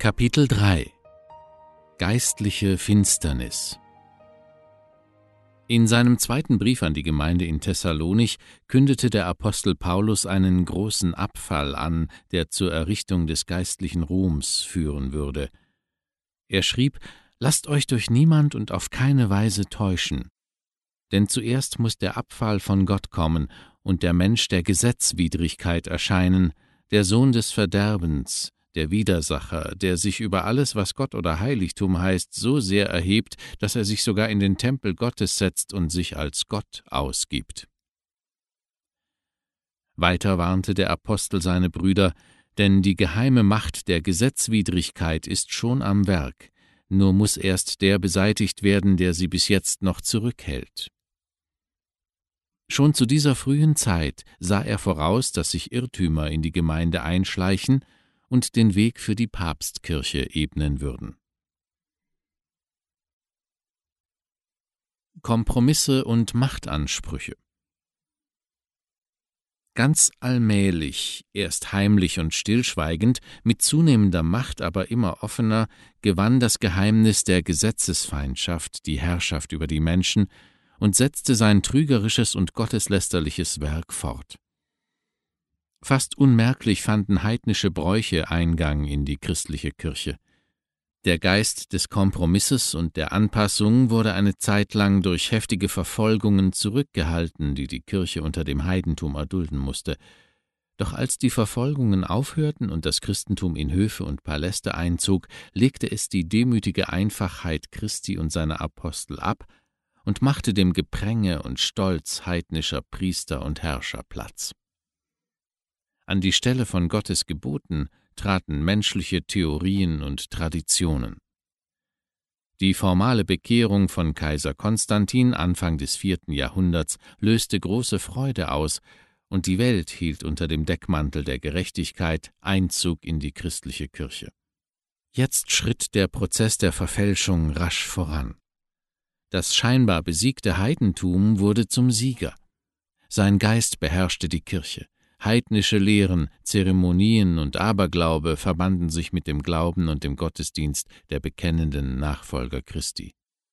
Kapitel 3 Geistliche Finsternis. In seinem zweiten Brief an die Gemeinde in Thessalonich kündete der Apostel Paulus einen großen Abfall an, der zur Errichtung des geistlichen Ruhms führen würde. Er schrieb: »Lasst euch durch niemand und auf keine Weise täuschen. Denn zuerst muss der Abfall von Gott kommen und der Mensch der Gesetzwidrigkeit erscheinen, der Sohn des Verderbens, der Widersacher, der sich über alles, was Gott oder Heiligtum heißt, so sehr erhebt, dass er sich sogar in den Tempel Gottes setzt und sich als Gott ausgibt.« Weiter warnte der Apostel seine Brüder, denn die geheime Macht der Gesetzwidrigkeit ist schon am Werk, nur muss erst der beseitigt werden, der sie bis jetzt noch zurückhält. Schon zu dieser frühen Zeit sah er voraus, dass sich Irrtümer in die Gemeinde einschleichen und den Weg für die Papstkirche ebnen würden. Kompromisse und Machtansprüche. Ganz allmählich, erst heimlich und stillschweigend, mit zunehmender Macht aber immer offener, gewann das Geheimnis der Gesetzesfeindschaft die Herrschaft über die Menschen und setzte sein trügerisches und gotteslästerliches Werk fort. Fast unmerklich fanden heidnische Bräuche Eingang in die christliche Kirche. Der Geist des Kompromisses und der Anpassung wurde eine Zeit lang durch heftige Verfolgungen zurückgehalten, die die Kirche unter dem Heidentum erdulden musste. Doch als die Verfolgungen aufhörten und das Christentum in Höfe und Paläste einzog, legte es die demütige Einfachheit Christi und seiner Apostel ab und machte dem Gepränge und Stolz heidnischer Priester und Herrscher Platz. An die Stelle von Gottes Geboten traten menschliche Theorien und Traditionen. Die formale Bekehrung von Kaiser Konstantin Anfang des 4. Jahrhunderts löste große Freude aus, und die Welt hielt unter dem Deckmantel der Gerechtigkeit Einzug in die christliche Kirche. Jetzt schritt der Prozess der Verfälschung rasch voran. Das scheinbar besiegte Heidentum wurde zum Sieger. Sein Geist beherrschte die Kirche. Heidnische Lehren, Zeremonien und Aberglaube verbanden sich mit dem Glauben und dem Gottesdienst der bekennenden Nachfolger Christi.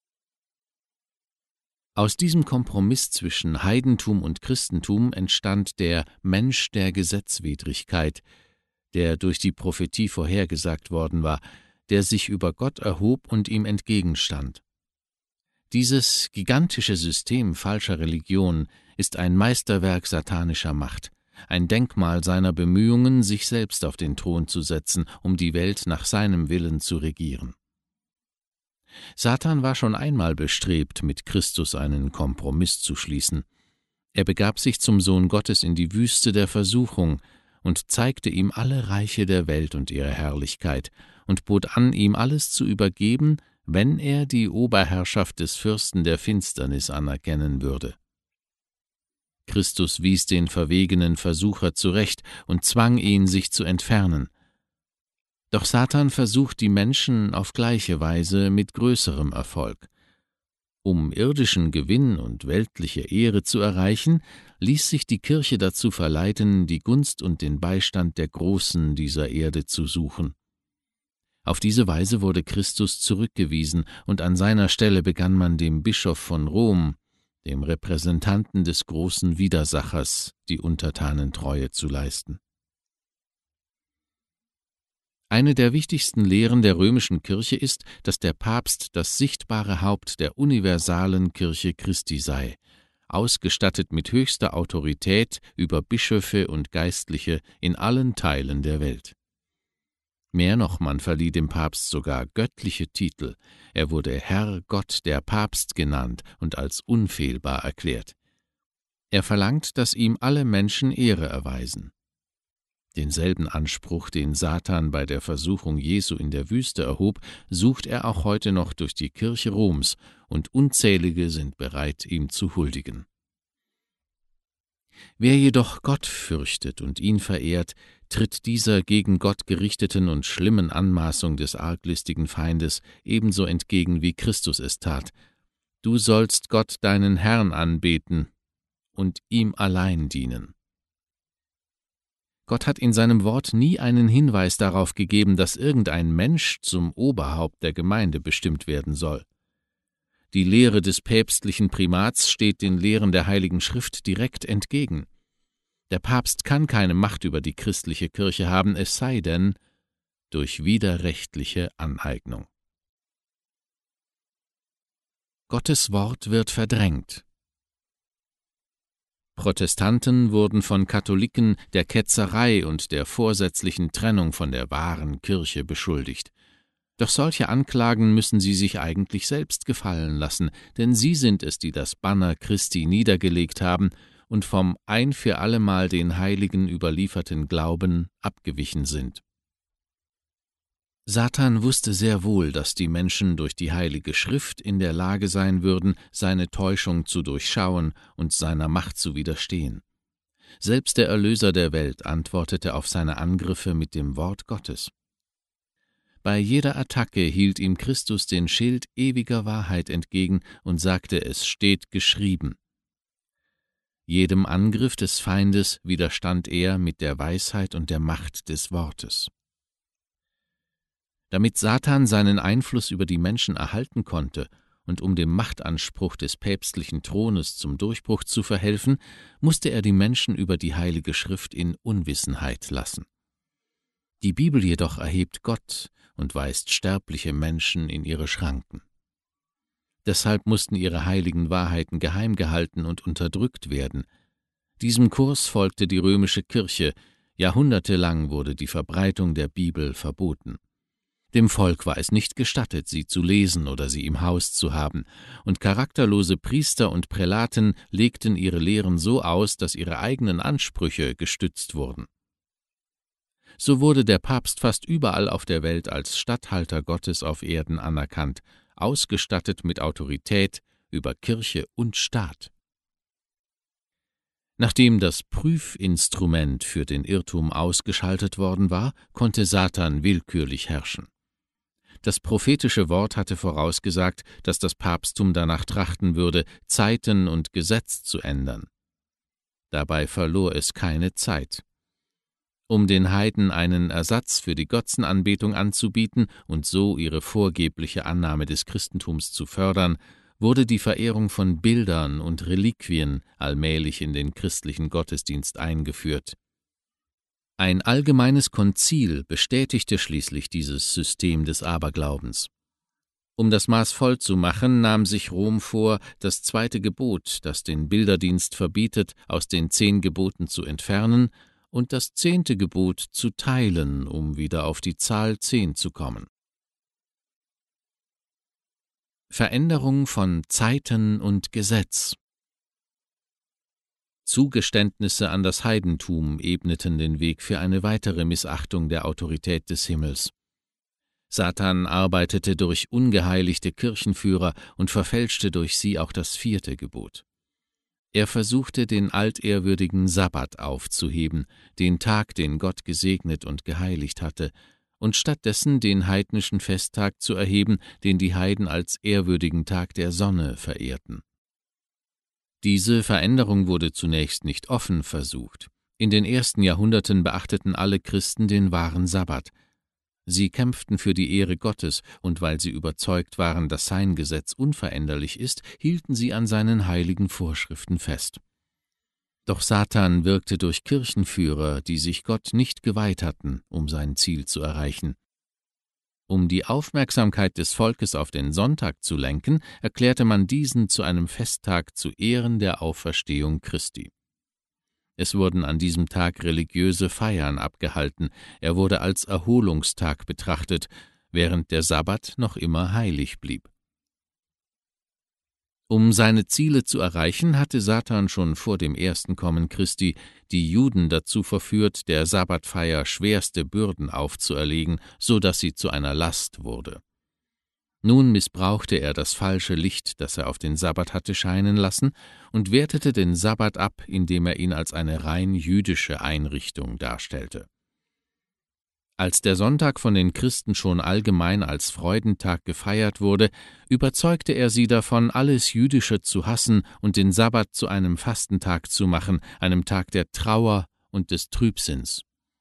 Aus diesem Kompromiss zwischen Heidentum und Christentum entstand der Mensch der Gesetzwidrigkeit, der durch die Prophetie vorhergesagt worden war, der sich über Gott erhob und ihm entgegenstand. Dieses gigantische System falscher Religion ist ein Meisterwerk satanischer Macht, ein Denkmal seiner Bemühungen, sich selbst auf den Thron zu setzen, um die Welt nach seinem Willen zu regieren. Satan war schon einmal bestrebt, mit Christus einen Kompromiss zu schließen. Er begab sich zum Sohn Gottes in die Wüste der Versuchung und zeigte ihm alle Reiche der Welt und ihre Herrlichkeit und bot an, ihm alles zu übergeben, wenn er die Oberherrschaft des Fürsten der Finsternis anerkennen würde. Christus wies den verwegenen Versucher zurecht und zwang ihn, sich zu entfernen. Doch Satan versucht die Menschen auf gleiche Weise mit größerem Erfolg. Um irdischen Gewinn und weltliche Ehre zu erreichen, ließ sich die Kirche dazu verleiten, die Gunst und den Beistand der Großen dieser Erde zu suchen. Auf diese Weise wurde Christus zurückgewiesen, und an seiner Stelle begann man dem Bischof von Rom, dem Repräsentanten des großen Widersachers, die Untertanentreue zu leisten. Eine der wichtigsten Lehren der römischen Kirche ist, dass der Papst das sichtbare Haupt der universalen Kirche Christi sei, ausgestattet mit höchster Autorität über Bischöfe und Geistliche in allen Teilen der Welt. Mehr noch, man verlieh dem Papst sogar göttliche Titel. Er wurde Herr Gott der Papst genannt und als unfehlbar erklärt. Er verlangt, dass ihm alle Menschen Ehre erweisen. Denselben Anspruch, den Satan bei der Versuchung Jesu in der Wüste erhob, sucht er auch heute noch durch die Kirche Roms, und Unzählige sind bereit, ihm zu huldigen. Wer jedoch Gott fürchtet und ihn verehrt, tritt dieser gegen Gott gerichteten und schlimmen Anmaßung des arglistigen Feindes ebenso entgegen, wie Christus es tat. Du sollst Gott deinen Herrn anbeten und ihm allein dienen. Gott hat in seinem Wort nie einen Hinweis darauf gegeben, dass irgendein Mensch zum Oberhaupt der Gemeinde bestimmt werden soll. Die Lehre des päpstlichen Primats steht den Lehren der Heiligen Schrift direkt entgegen. Der Papst kann keine Macht über die christliche Kirche haben, es sei denn durch widerrechtliche Aneignung. Gottes Wort wird verdrängt. Protestanten wurden von Katholiken der Ketzerei und der vorsätzlichen Trennung von der wahren Kirche beschuldigt. Doch solche Anklagen müssen sie sich eigentlich selbst gefallen lassen, denn sie sind es, die das Banner Christi niedergelegt haben und vom ein für allemal den Heiligen überlieferten Glauben abgewichen sind. Satan wusste sehr wohl, dass die Menschen durch die Heilige Schrift in der Lage sein würden, seine Täuschung zu durchschauen und seiner Macht zu widerstehen. Selbst der Erlöser der Welt antwortete auf seine Angriffe mit dem Wort Gottes. Bei jeder Attacke hielt ihm Christus den Schild ewiger Wahrheit entgegen und sagte, es steht geschrieben. Jedem Angriff des Feindes widerstand er mit der Weisheit und der Macht des Wortes. Damit Satan seinen Einfluss über die Menschen erhalten konnte und um dem Machtanspruch des päpstlichen Thrones zum Durchbruch zu verhelfen, musste er die Menschen über die Heilige Schrift in Unwissenheit lassen. Die Bibel jedoch erhebt Gott und weist sterbliche Menschen in ihre Schranken. Deshalb mussten ihre heiligen Wahrheiten geheim gehalten und unterdrückt werden. Diesem Kurs folgte die römische Kirche, jahrhundertelang wurde die Verbreitung der Bibel verboten. Dem Volk war es nicht gestattet, sie zu lesen oder sie im Haus zu haben, und charakterlose Priester und Prälaten legten ihre Lehren so aus, dass ihre eigenen Ansprüche gestützt wurden. So wurde der Papst fast überall auf der Welt als Statthalter Gottes auf Erden anerkannt, ausgestattet mit Autorität über Kirche und Staat. Nachdem das Prüfinstrument für den Irrtum ausgeschaltet worden war, konnte Satan willkürlich herrschen. Das prophetische Wort hatte vorausgesagt, dass das Papsttum danach trachten würde, Zeiten und Gesetz zu ändern. Dabei verlor es keine Zeit. Um den Heiden einen Ersatz für die Götzenanbetung anzubieten und so ihre vorgebliche Annahme des Christentums zu fördern, wurde die Verehrung von Bildern und Reliquien allmählich in den christlichen Gottesdienst eingeführt. Ein allgemeines Konzil bestätigte schließlich dieses System des Aberglaubens. Um das Maß voll zu machen, nahm sich Rom vor, das 2. Gebot, das den Bilderdienst verbietet, aus den 10 Geboten zu entfernen und das 10. Gebot zu teilen, um wieder auf die Zahl 10 zu kommen. Veränderung von Zeiten und Gesetz. Zugeständnisse an das Heidentum ebneten den Weg für eine weitere Missachtung der Autorität des Himmels. Satan arbeitete durch ungeheiligte Kirchenführer und verfälschte durch sie auch das 4. Gebot. Er versuchte, den altehrwürdigen Sabbat aufzuheben, den Tag, den Gott gesegnet und geheiligt hatte, und stattdessen den heidnischen Festtag zu erheben, den die Heiden als ehrwürdigen Tag der Sonne verehrten. Diese Veränderung wurde zunächst nicht offen versucht. In den ersten Jahrhunderten beachteten alle Christen den wahren Sabbat. Sie kämpften für die Ehre Gottes, und weil sie überzeugt waren, dass sein Gesetz unveränderlich ist, hielten sie an seinen heiligen Vorschriften fest. Doch Satan wirkte durch Kirchenführer, die sich Gott nicht geweiht hatten, um sein Ziel zu erreichen. Um die Aufmerksamkeit des Volkes auf den Sonntag zu lenken, erklärte man diesen zu einem Festtag zu Ehren der Auferstehung Christi. Es wurden an diesem Tag religiöse Feiern abgehalten, er wurde als Erholungstag betrachtet, während der Sabbat noch immer heilig blieb. Um seine Ziele zu erreichen, hatte Satan schon vor dem ersten Kommen Christi die Juden dazu verführt, der Sabbatfeier schwerste Bürden aufzuerlegen, so dass sie zu einer Last wurde. Nun missbrauchte er das falsche Licht, das er auf den Sabbat hatte scheinen lassen, und wertete den Sabbat ab, indem er ihn als eine rein jüdische Einrichtung darstellte. Als der Sonntag von den Christen schon allgemein als Freudentag gefeiert wurde, überzeugte er sie davon, alles Jüdische zu hassen und den Sabbat zu einem Fastentag zu machen, einem Tag der Trauer und des Trübsinns.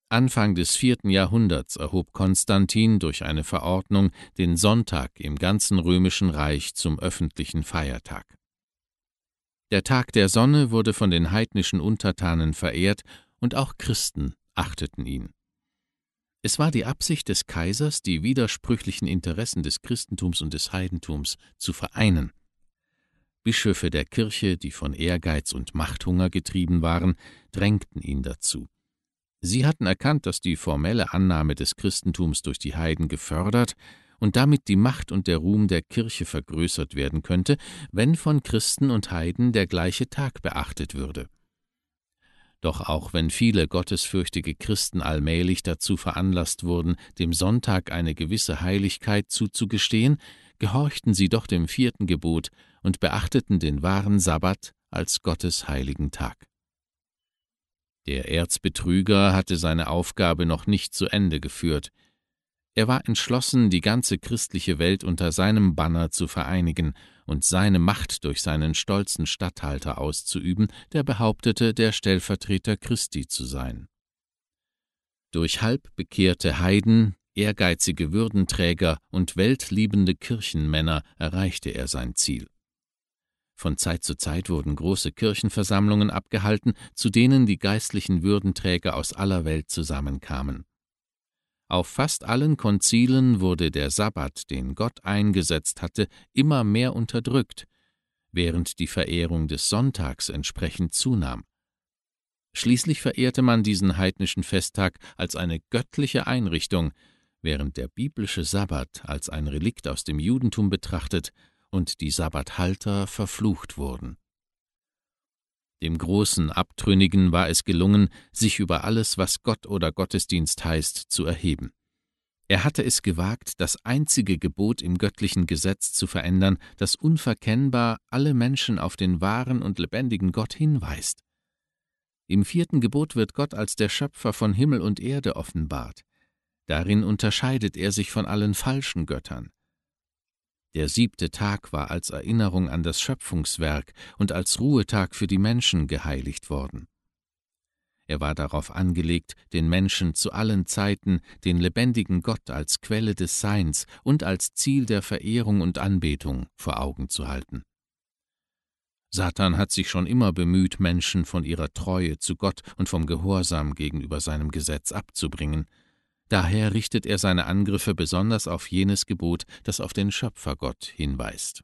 Anfang des 4. Jahrhunderts erhob Konstantin durch eine Verordnung den Sonntag im ganzen römischen Reich zum öffentlichen Feiertag. Der Tag der Sonne wurde von den heidnischen Untertanen verehrt und auch Christen achteten ihn. Es war die Absicht des Kaisers, die widersprüchlichen Interessen des Christentums und des Heidentums zu vereinen. Bischöfe der Kirche, die von Ehrgeiz und Machthunger getrieben waren, drängten ihn dazu. Sie hatten erkannt, dass die formelle Annahme des Christentums durch die Heiden gefördert und damit die Macht und der Ruhm der Kirche vergrößert werden könnte, wenn von Christen und Heiden der gleiche Tag beachtet würde. Doch auch wenn viele gottesfürchtige Christen allmählich dazu veranlasst wurden, dem Sonntag eine gewisse Heiligkeit zuzugestehen, gehorchten sie doch dem 4. Gebot und beachteten den wahren Sabbat als Gottes heiligen Tag. Der Erzbetrüger hatte seine Aufgabe noch nicht zu Ende geführt. Er war entschlossen, die ganze christliche Welt unter seinem Banner zu vereinigen und seine Macht durch seinen stolzen Statthalter auszuüben, der behauptete, der Stellvertreter Christi zu sein. Durch halbbekehrte Heiden, ehrgeizige Würdenträger und weltliebende Kirchenmänner erreichte er sein Ziel. Von Zeit zu Zeit wurden große Kirchenversammlungen abgehalten, zu denen die geistlichen Würdenträger aus aller Welt zusammenkamen. Auf fast allen Konzilen wurde der Sabbat, den Gott eingesetzt hatte, immer mehr unterdrückt, während die Verehrung des Sonntags entsprechend zunahm. Schließlich verehrte man diesen heidnischen Festtag als eine göttliche Einrichtung, während der biblische Sabbat als ein Relikt aus dem Judentum betrachtet und die Sabbathalter verflucht wurden. Dem großen Abtrünnigen war es gelungen, sich über alles, was Gott oder Gottesdienst heißt, zu erheben. Er hatte es gewagt, das einzige Gebot im göttlichen Gesetz zu verändern, das unverkennbar alle Menschen auf den wahren und lebendigen Gott hinweist. Im 4. Gebot wird Gott als der Schöpfer von Himmel und Erde offenbart. Darin unterscheidet er sich von allen falschen Göttern. Der 7. Tag war als Erinnerung an das Schöpfungswerk und als Ruhetag für die Menschen geheiligt worden. Er war darauf angelegt, den Menschen zu allen Zeiten den lebendigen Gott als Quelle des Seins und als Ziel der Verehrung und Anbetung vor Augen zu halten. Satan hat sich schon immer bemüht, Menschen von ihrer Treue zu Gott und vom Gehorsam gegenüber seinem Gesetz abzubringen. Daher richtet er seine Angriffe besonders auf jenes Gebot, das auf den Schöpfergott hinweist.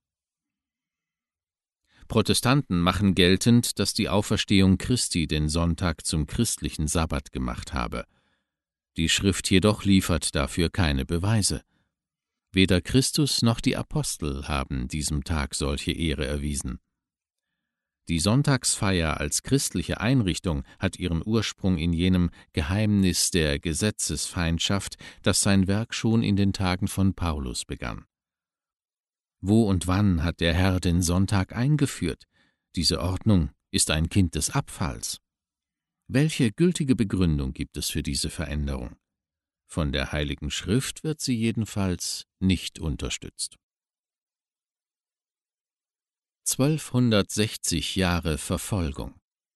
Protestanten machen geltend, dass die Auferstehung Christi den Sonntag zum christlichen Sabbat gemacht habe. Die Schrift jedoch liefert dafür keine Beweise. Weder Christus noch die Apostel haben diesem Tag solche Ehre erwiesen. Die Sonntagsfeier als christliche Einrichtung hat ihren Ursprung in jenem Geheimnis der Gesetzesfeindschaft, das sein Werk schon in den Tagen von Paulus begann. Wo und wann hat der Herr den Sonntag eingeführt? Diese Ordnung ist ein Kind des Abfalls. Welche gültige Begründung gibt es für diese Veränderung? Von der Heiligen Schrift wird sie jedenfalls nicht unterstützt. 1260 Jahre Verfolgung.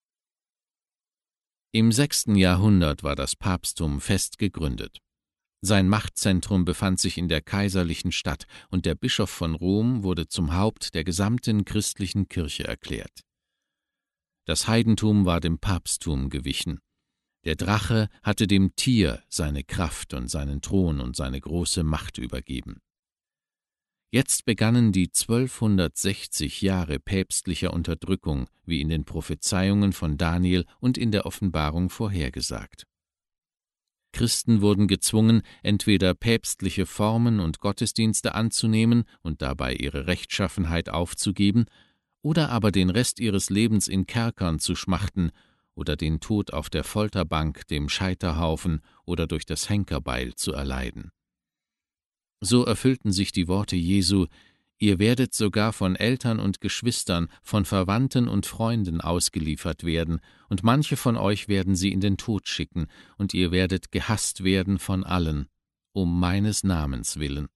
Im 6. Jahrhundert war das Papsttum fest gegründet. Sein Machtzentrum befand sich in der kaiserlichen Stadt und der Bischof von Rom wurde zum Haupt der gesamten christlichen Kirche erklärt. Das Heidentum war dem Papsttum gewichen. Der Drache hatte dem Tier seine Kraft und seinen Thron und seine große Macht übergeben. Jetzt begannen die 1260 Jahre päpstlicher Unterdrückung, wie in den Prophezeiungen von Daniel und in der Offenbarung vorhergesagt. Christen wurden gezwungen, entweder päpstliche Formen und Gottesdienste anzunehmen und dabei ihre Rechtschaffenheit aufzugeben, oder aber den Rest ihres Lebens in Kerkern zu schmachten oder den Tod auf der Folterbank, dem Scheiterhaufen oder durch das Henkerbeil zu erleiden. So erfüllten sich die Worte Jesu: Ihr werdet sogar von Eltern und Geschwistern, von Verwandten und Freunden ausgeliefert werden, und manche von euch werden sie in den Tod schicken, und ihr werdet gehasst werden von allen, um meines Namens willen.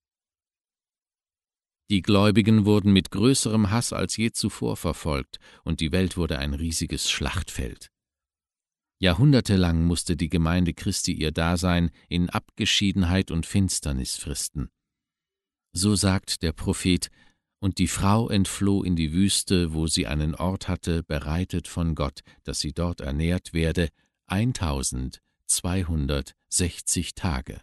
Die Gläubigen wurden mit größerem Hass als je zuvor verfolgt, und die Welt wurde ein riesiges Schlachtfeld. Jahrhundertelang musste die Gemeinde Christi ihr Dasein in Abgeschiedenheit und Finsternis fristen. So sagt der Prophet: Und die Frau entfloh in die Wüste, wo sie einen Ort hatte, bereitet von Gott, dass sie dort ernährt werde, 1260 Tage.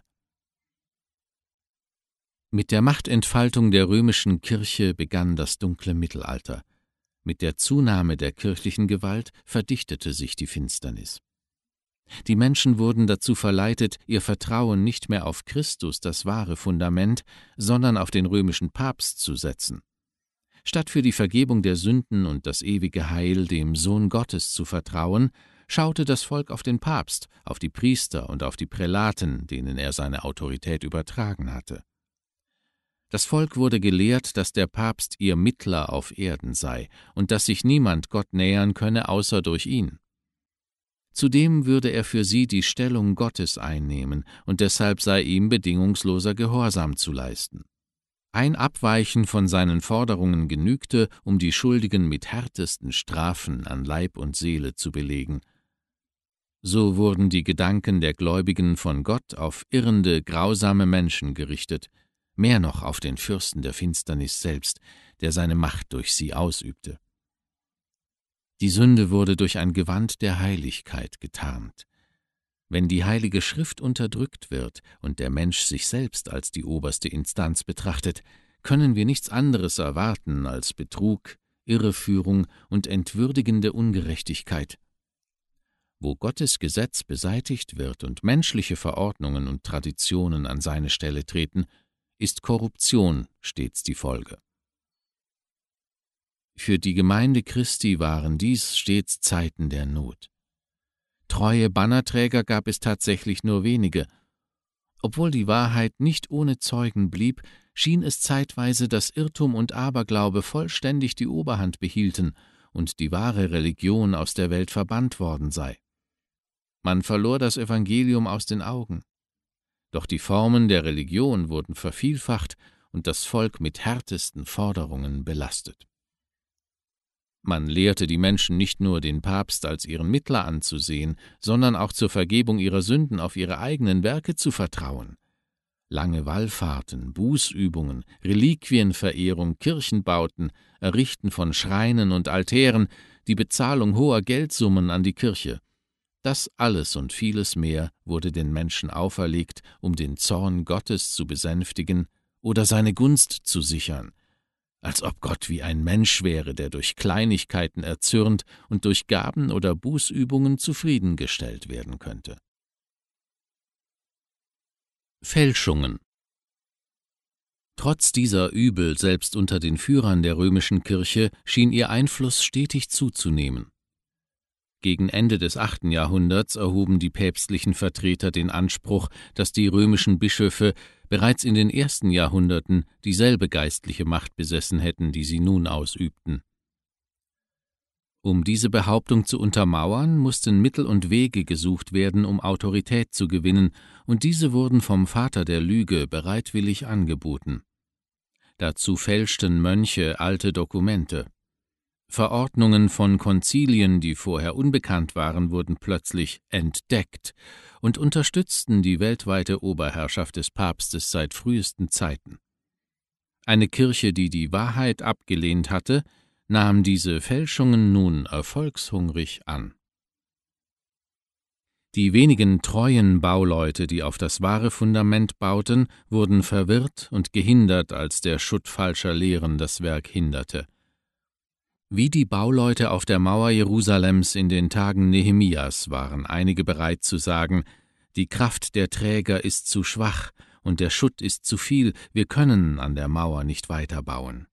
Mit der Machtentfaltung der römischen Kirche begann das dunkle Mittelalter. Mit der Zunahme der kirchlichen Gewalt verdichtete sich die Finsternis. Die Menschen wurden dazu verleitet, ihr Vertrauen nicht mehr auf Christus, das wahre Fundament, sondern auf den römischen Papst zu setzen. Statt für die Vergebung der Sünden und das ewige Heil dem Sohn Gottes zu vertrauen, schaute das Volk auf den Papst, auf die Priester und auf die Prälaten, denen er seine Autorität übertragen hatte. Das Volk wurde gelehrt, dass der Papst ihr Mittler auf Erden sei und dass sich niemand Gott nähern könne, außer durch ihn. Zudem würde er für sie die Stellung Gottes einnehmen, und deshalb sei ihm bedingungsloser Gehorsam zu leisten. Ein Abweichen von seinen Forderungen genügte, um die Schuldigen mit härtesten Strafen an Leib und Seele zu belegen. So wurden die Gedanken der Gläubigen von Gott auf irrende, grausame Menschen gerichtet, mehr noch auf den Fürsten der Finsternis selbst, der seine Macht durch sie ausübte. Die Sünde wurde durch ein Gewand der Heiligkeit getarnt. Wenn die Heilige Schrift unterdrückt wird und der Mensch sich selbst als die oberste Instanz betrachtet, können wir nichts anderes erwarten als Betrug, Irreführung und entwürdigende Ungerechtigkeit. Wo Gottes Gesetz beseitigt wird und menschliche Verordnungen und Traditionen an seine Stelle treten, ist Korruption stets die Folge. Für die Gemeinde Christi waren dies stets Zeiten der Not. Treue Bannerträger gab es tatsächlich nur wenige. Obwohl die Wahrheit nicht ohne Zeugen blieb, schien es zeitweise, dass Irrtum und Aberglaube vollständig die Oberhand behielten und die wahre Religion aus der Welt verbannt worden sei. Man verlor das Evangelium aus den Augen. Doch die Formen der Religion wurden vervielfacht und das Volk mit härtesten Forderungen belastet. Man lehrte die Menschen nicht nur, den Papst als ihren Mittler anzusehen, sondern auch zur Vergebung ihrer Sünden auf ihre eigenen Werke zu vertrauen. Lange Wallfahrten, Bußübungen, Reliquienverehrung, Kirchenbauten, Errichten von Schreinen und Altären, die Bezahlung hoher Geldsummen an die Kirche. Das alles und vieles mehr wurde den Menschen auferlegt, um den Zorn Gottes zu besänftigen oder seine Gunst zu sichern, als ob Gott wie ein Mensch wäre, der durch Kleinigkeiten erzürnt und durch Gaben oder Bußübungen zufriedengestellt werden könnte. Fälschungen. Trotz dieser Übel, selbst unter den Führern der römischen Kirche, schien ihr Einfluss stetig zuzunehmen. Gegen Ende des 8. Jahrhunderts erhoben die päpstlichen Vertreter den Anspruch, dass die römischen Bischöfe bereits in den ersten Jahrhunderten dieselbe geistliche Macht besessen hätten, die sie nun ausübten. Um diese Behauptung zu untermauern, mussten Mittel und Wege gesucht werden, um Autorität zu gewinnen, und diese wurden vom Vater der Lüge bereitwillig angeboten. Dazu fälschten Mönche alte Dokumente. Verordnungen von Konzilien, die vorher unbekannt waren, wurden plötzlich entdeckt und unterstützten die weltweite Oberherrschaft des Papstes seit frühesten Zeiten. Eine Kirche, die die Wahrheit abgelehnt hatte, nahm diese Fälschungen nun erfolgshungrig an. Die wenigen treuen Bauleute, die auf das wahre Fundament bauten, wurden verwirrt und gehindert, als der Schutt falscher Lehren das Werk hinderte. Wie die Bauleute auf der Mauer Jerusalems in den Tagen Nehemias waren einige bereit zu sagen: Die Kraft der Träger ist zu schwach und der Schutt ist zu viel, wir können an der Mauer nicht weiterbauen.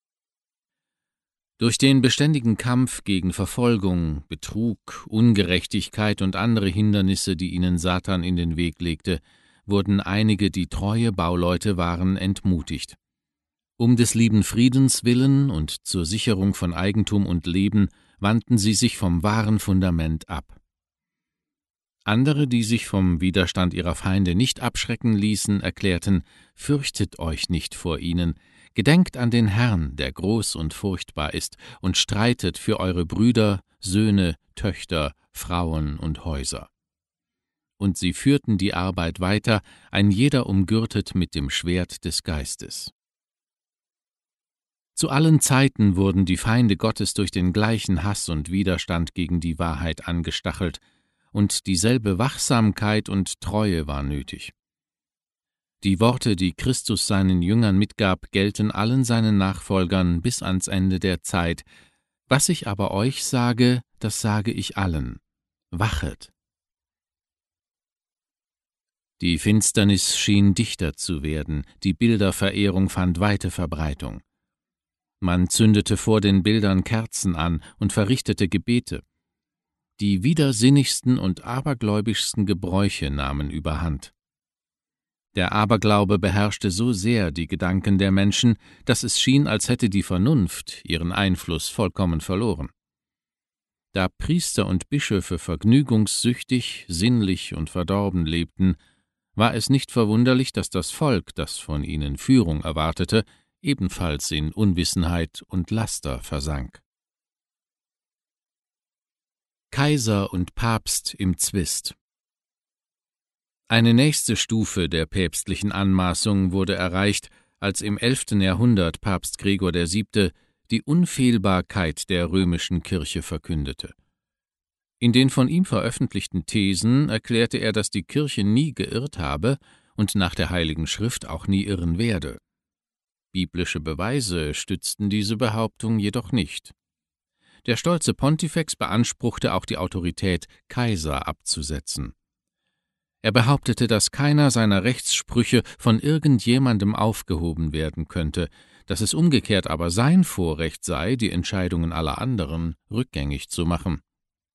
Durch den beständigen Kampf gegen Verfolgung, Betrug, Ungerechtigkeit und andere Hindernisse, die ihnen Satan in den Weg legte, wurden einige, die treue Bauleute waren, entmutigt. Um des lieben Friedens willen und zur Sicherung von Eigentum und Leben wandten sie sich vom wahren Fundament ab. Andere, die sich vom Widerstand ihrer Feinde nicht abschrecken ließen, erklärten: Fürchtet euch nicht vor ihnen, gedenkt an den Herrn, der groß und furchtbar ist, und streitet für eure Brüder, Söhne, Töchter, Frauen und Häuser. Und sie führten die Arbeit weiter, ein jeder umgürtet mit dem Schwert des Geistes. Zu allen Zeiten wurden die Feinde Gottes durch den gleichen Hass und Widerstand gegen die Wahrheit angestachelt, und dieselbe Wachsamkeit und Treue war nötig. Die Worte, die Christus seinen Jüngern mitgab, gelten allen seinen Nachfolgern bis ans Ende der Zeit. Was ich aber euch sage, das sage ich allen: Wachet! Die Finsternis schien dichter zu werden, die Bilderverehrung fand weite Verbreitung. Man zündete vor den Bildern Kerzen an und verrichtete Gebete. Die widersinnigsten und abergläubischsten Gebräuche nahmen überhand. Der Aberglaube beherrschte so sehr die Gedanken der Menschen, dass es schien, als hätte die Vernunft ihren Einfluss vollkommen verloren. Da Priester und Bischöfe vergnügungssüchtig, sinnlich und verdorben lebten, war es nicht verwunderlich, dass das Volk, das von ihnen Führung erwartete, ebenfalls in Unwissenheit und Laster versank. Kaiser und Papst im Zwist. Eine nächste Stufe der päpstlichen Anmaßung wurde erreicht, als im 11. Jahrhundert Papst Gregor VII. Die Unfehlbarkeit der römischen Kirche verkündete. In den von ihm veröffentlichten Thesen erklärte er, dass die Kirche nie geirrt habe und nach der Heiligen Schrift auch nie irren werde. Biblische Beweise stützten diese Behauptung jedoch nicht. Der stolze Pontifex beanspruchte auch die Autorität, Kaiser abzusetzen. Er behauptete, dass keiner seiner Rechtssprüche von irgendjemandem aufgehoben werden könnte, dass es umgekehrt aber sein Vorrecht sei, die Entscheidungen aller anderen rückgängig zu machen.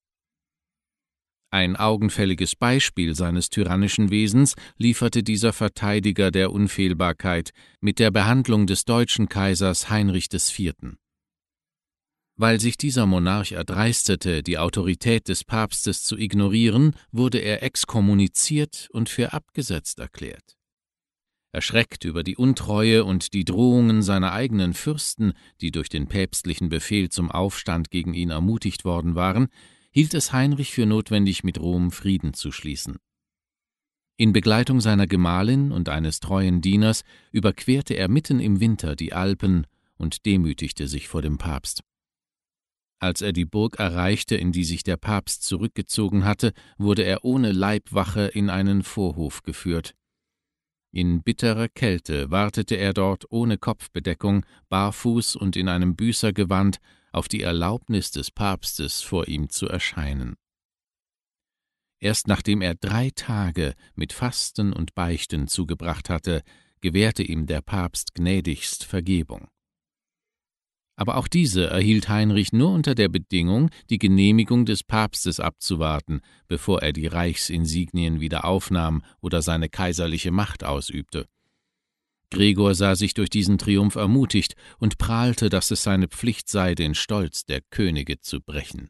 Ein augenfälliges Beispiel seines tyrannischen Wesens lieferte dieser Verteidiger der Unfehlbarkeit mit der Behandlung des deutschen Kaisers Heinrich IV. Weil sich dieser Monarch erdreistete, die Autorität des Papstes zu ignorieren, wurde er exkommuniziert und für abgesetzt erklärt. Erschreckt über die Untreue und die Drohungen seiner eigenen Fürsten, die durch den päpstlichen Befehl zum Aufstand gegen ihn ermutigt worden waren, hielt es Heinrich für notwendig, mit Rom Frieden zu schließen. In Begleitung seiner Gemahlin und eines treuen Dieners überquerte er mitten im Winter die Alpen und demütigte sich vor dem Papst. Als er die Burg erreichte, in die sich der Papst zurückgezogen hatte, wurde er ohne Leibwache in einen Vorhof geführt. In bitterer Kälte wartete er dort ohne Kopfbedeckung, barfuß und in einem Büßergewand auf die Erlaubnis des Papstes, vor ihm zu erscheinen. Erst nachdem er 3 Tage mit Fasten und Beichten zugebracht hatte, gewährte ihm der Papst gnädigst Vergebung. Aber auch diese erhielt Heinrich nur unter der Bedingung, die Genehmigung des Papstes abzuwarten, bevor er die Reichsinsignien wieder aufnahm oder seine kaiserliche Macht ausübte. Gregor sah sich durch diesen Triumph ermutigt und prahlte, dass es seine Pflicht sei, den Stolz der Könige zu brechen.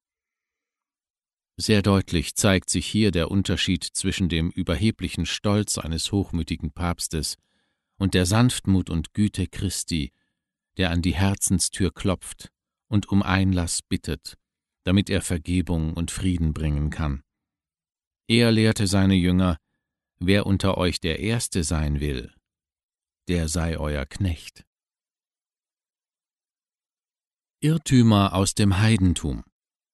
Sehr deutlich zeigt sich hier der Unterschied zwischen dem überheblichen Stolz eines hochmütigen Papstes und der Sanftmut und Güte Christi, der an die Herzenstür klopft und um Einlass bittet, damit er Vergebung und Frieden bringen kann. Er lehrte seine Jünger: Wer unter euch der Erste sein will, der sei euer Knecht. Irrtümer aus dem Heidentum.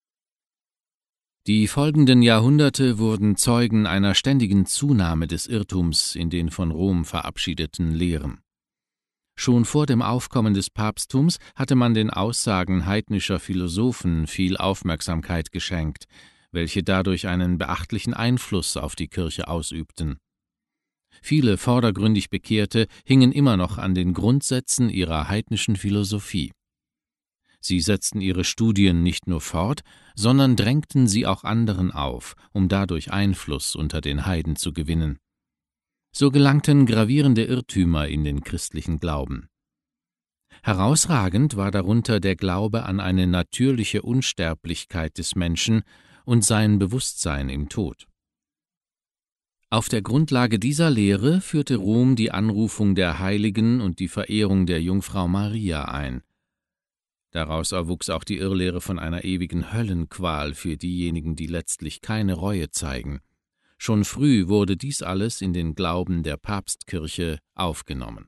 Die folgenden Jahrhunderte wurden Zeugen einer ständigen Zunahme des Irrtums in den von Rom verabschiedeten Lehren. Schon vor dem Aufkommen des Papsttums hatte man den Aussagen heidnischer Philosophen viel Aufmerksamkeit geschenkt, welche dadurch einen beachtlichen Einfluss auf die Kirche ausübten. Viele vordergründig Bekehrte hingen immer noch an den Grundsätzen ihrer heidnischen Philosophie. Sie setzten ihre Studien nicht nur fort, sondern drängten sie auch anderen auf, um dadurch Einfluss unter den Heiden zu gewinnen. So gelangten gravierende Irrtümer in den christlichen Glauben. Herausragend war darunter der Glaube an eine natürliche Unsterblichkeit des Menschen und sein Bewusstsein im Tod. Auf der Grundlage dieser Lehre führte Rom die Anrufung der Heiligen und die Verehrung der Jungfrau Maria ein. Daraus erwuchs auch die Irrlehre von einer ewigen Höllenqual für diejenigen, die letztlich keine Reue zeigen. Schon früh wurde dies alles in den Glauben der Papstkirche aufgenommen.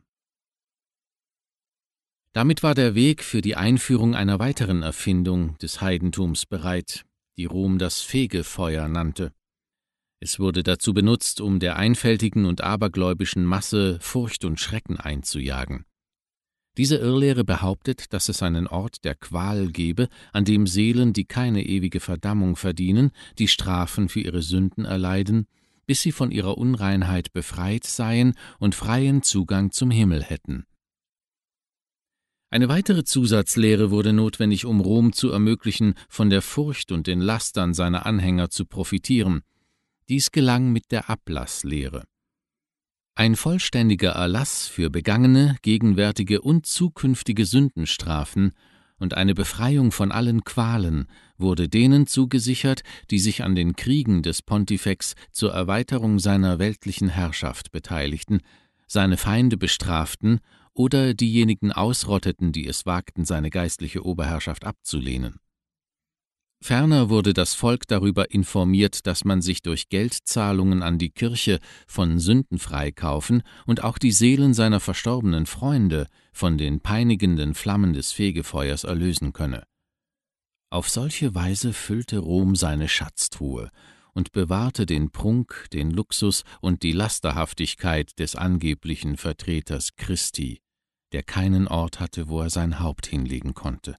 Damit war der Weg für die Einführung einer weiteren Erfindung des Heidentums bereit, die Rom das Fegefeuer nannte. Es wurde dazu benutzt, um der einfältigen und abergläubischen Masse Furcht und Schrecken einzujagen. Diese Irrlehre behauptet, dass es einen Ort der Qual gebe, an dem Seelen, die keine ewige Verdammung verdienen, die Strafen für ihre Sünden erleiden, bis sie von ihrer Unreinheit befreit seien und freien Zugang zum Himmel hätten. Eine weitere Zusatzlehre wurde notwendig, um Rom zu ermöglichen, von der Furcht und den Lastern seiner Anhänger zu profitieren. Dies gelang mit der Ablasslehre. Ein vollständiger Erlass für begangene, gegenwärtige und zukünftige Sündenstrafen und eine Befreiung von allen Qualen wurde denen zugesichert, die sich an den Kriegen des Pontifex zur Erweiterung seiner weltlichen Herrschaft beteiligten, seine Feinde bestraften oder diejenigen ausrotteten, die es wagten, seine geistliche Oberherrschaft abzulehnen. Ferner wurde das Volk darüber informiert, dass man sich durch Geldzahlungen an die Kirche von Sünden freikaufen und auch die Seelen seiner verstorbenen Freunde von den peinigenden Flammen des Fegefeuers erlösen könne. Auf solche Weise füllte Rom seine Schatztruhe und bewahrte den Prunk, den Luxus und die Lasterhaftigkeit des angeblichen Vertreters Christi, der keinen Ort hatte, wo er sein Haupt hinlegen konnte.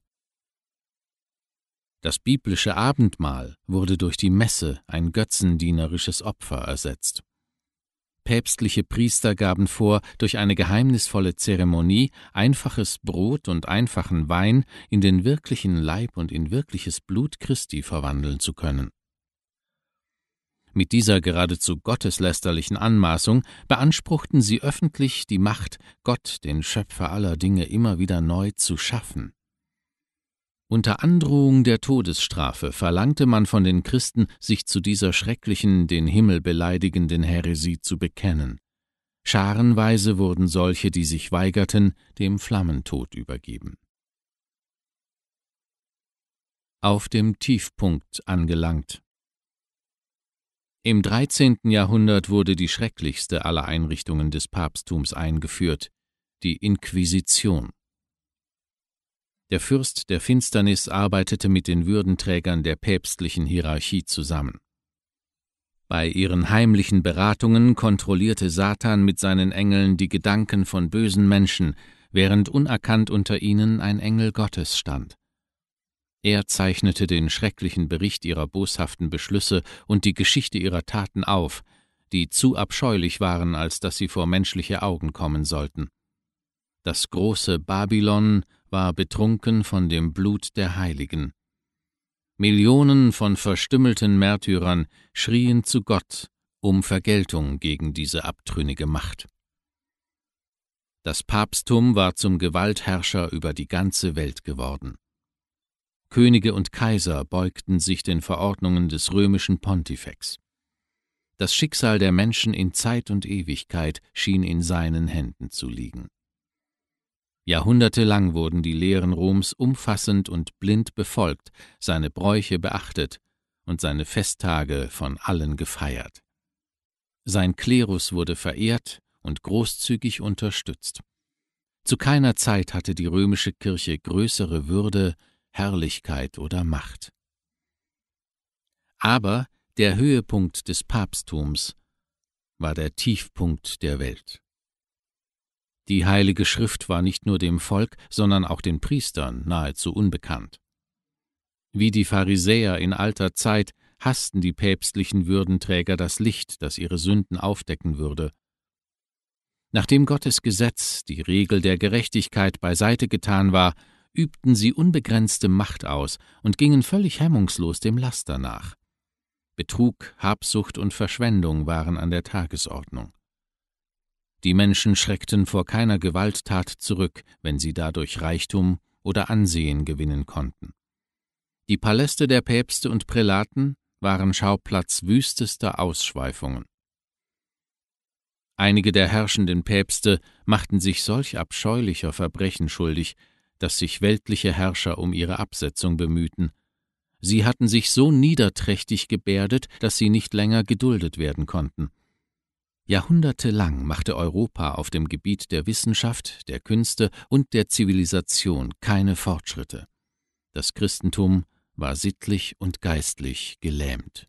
Das biblische Abendmahl wurde durch die Messe, ein götzendienerisches Opfer, ersetzt. Päpstliche Priester gaben vor, durch eine geheimnisvolle Zeremonie einfaches Brot und einfachen Wein in den wirklichen Leib und in wirkliches Blut Christi verwandeln zu können. Mit dieser geradezu gotteslästerlichen Anmaßung beanspruchten sie öffentlich die Macht, Gott, den Schöpfer aller Dinge, immer wieder neu zu schaffen. Unter Androhung der Todesstrafe verlangte man von den Christen, sich zu dieser schrecklichen, den Himmel beleidigenden Häresie zu bekennen. Scharenweise wurden solche, die sich weigerten, dem Flammentod übergeben. Auf dem Tiefpunkt angelangt. Im 13. Jahrhundert wurde die schrecklichste aller Einrichtungen des Papsttums eingeführt, die Inquisition. Der Fürst der Finsternis arbeitete mit den Würdenträgern der päpstlichen Hierarchie zusammen. Bei ihren heimlichen Beratungen kontrollierte Satan mit seinen Engeln die Gedanken von bösen Menschen, während unerkannt unter ihnen ein Engel Gottes stand. Er zeichnete den schrecklichen Bericht ihrer boshaften Beschlüsse und die Geschichte ihrer Taten auf, die zu abscheulich waren, als dass sie vor menschliche Augen kommen sollten. Das große Babylon war betrunken von dem Blut der Heiligen. Millionen von verstümmelten Märtyrern schrien zu Gott um Vergeltung gegen diese abtrünnige Macht. Das Papsttum war zum Gewaltherrscher über die ganze Welt geworden. Könige und Kaiser beugten sich den Verordnungen des römischen Pontifex. Das Schicksal der Menschen in Zeit und Ewigkeit schien in seinen Händen zu liegen. Jahrhundertelang wurden die Lehren Roms umfassend und blind befolgt, seine Bräuche beachtet und seine Festtage von allen gefeiert. Sein Klerus wurde verehrt und großzügig unterstützt. Zu keiner Zeit hatte die römische Kirche größere Würde, Herrlichkeit oder Macht. Aber der Höhepunkt des Papsttums war der Tiefpunkt der Welt. Die Heilige Schrift war nicht nur dem Volk, sondern auch den Priestern nahezu unbekannt. Wie die Pharisäer in alter Zeit hassten die päpstlichen Würdenträger das Licht, das ihre Sünden aufdecken würde. Nachdem Gottes Gesetz, die Regel der Gerechtigkeit, beiseite getan war, übten sie unbegrenzte Macht aus und gingen völlig hemmungslos dem Laster nach. Betrug, Habsucht und Verschwendung waren an der Tagesordnung. Die Menschen schreckten vor keiner Gewalttat zurück, wenn sie dadurch Reichtum oder Ansehen gewinnen konnten. Die Paläste der Päpste und Prälaten waren Schauplatz wüstester Ausschweifungen. Einige der herrschenden Päpste machten sich solch abscheulicher Verbrechen schuldig, dass sich weltliche Herrscher um ihre Absetzung bemühten. Sie hatten sich so niederträchtig gebärdet, dass sie nicht länger geduldet werden konnten. Jahrhundertelang machte Europa auf dem Gebiet der Wissenschaft, der Künste und der Zivilisation keine Fortschritte. Das Christentum war sittlich und geistlich gelähmt.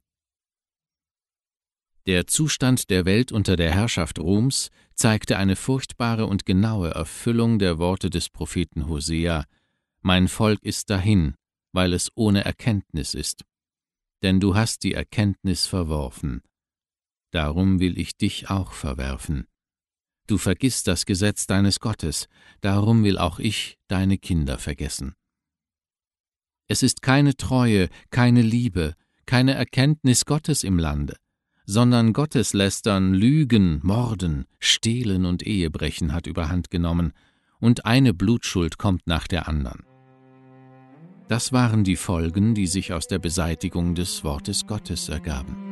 Der Zustand der Welt unter der Herrschaft Roms zeigte eine furchtbare und genaue Erfüllung der Worte des Propheten Hosea: »Mein Volk ist dahin, weil es ohne Erkenntnis ist. Denn du hast die Erkenntnis verworfen. Darum will ich dich auch verwerfen. Du vergisst das Gesetz deines Gottes, darum will auch ich deine Kinder vergessen.« Es ist keine Treue, keine Liebe, keine Erkenntnis Gottes im Lande, sondern Gotteslästern, Lügen, Morden, Stehlen und Ehebrechen hat überhand genommen, und eine Blutschuld kommt nach der anderen. Das waren die Folgen, die sich aus der Beseitigung des Wortes Gottes ergaben.